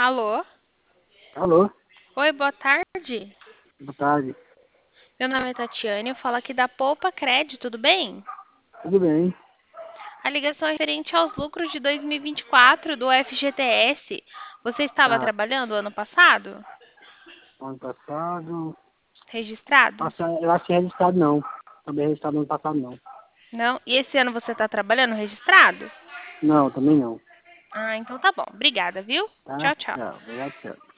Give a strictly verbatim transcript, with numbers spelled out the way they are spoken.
Alô? Alô, Oi, boa tarde. boa tarde. Meu nome é Tatiane, eu falo aqui da Poupa Crédito, tudo bem? Tudo bem? A ligação é referente aos lucros de dois mil e vinte e quatro do F G T S. Você estava Ah, trabalhando ano passado? ano passado. Registrado? Passa, eu acho que é registrado não. Também registrado no ano passado não. Não? E esse ano você está trabalhando registrado? Não, também não. Ah, então tá bom. Obrigada, viu? Tá? Tchau, tchau. Tchau. Obrigado, tchau.